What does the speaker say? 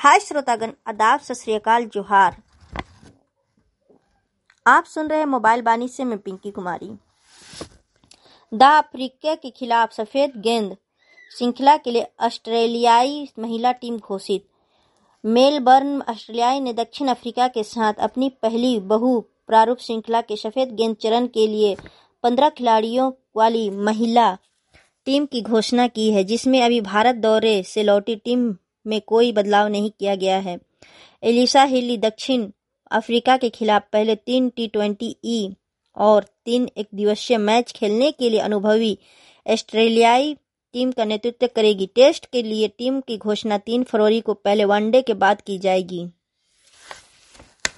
हाय श्रोतागण, आदाब, सत श्री अकाल, जोहार। आप सुन रहे हैं मोबाइल बानी से मैं पिंकी कुमारी। दक्षिण अफ्रीका के खिलाफ सफेद गेंद श्रृंखला के लिए ऑस्ट्रेलियाई महिला टीम घोषित। मेलबर्न ऑस्ट्रेलिया ने दक्षिण अफ्रीका के साथ अपनी पहली बहु प्रारूप श्रृंखला के सफेद गेंद चरण के लिए 15 खिलाड़ियों वाली महिला टीम की घोषणा की है, जिसमें अभी भारत दौरे से लौटी टीम में कोई बदलाव नहीं किया गया है। एलिसा हिली दक्षिण अफ्रीका के खिलाफ पहले 3 T20 और 3 एकदिवसीय मैच खेलने के लिए अनुभवी ऑस्ट्रेलियाई टीम का नेतृत्व करेगी। टेस्ट के लिए टीम की घोषणा 3 फरवरी को पहले वनडे के बाद की जाएगी।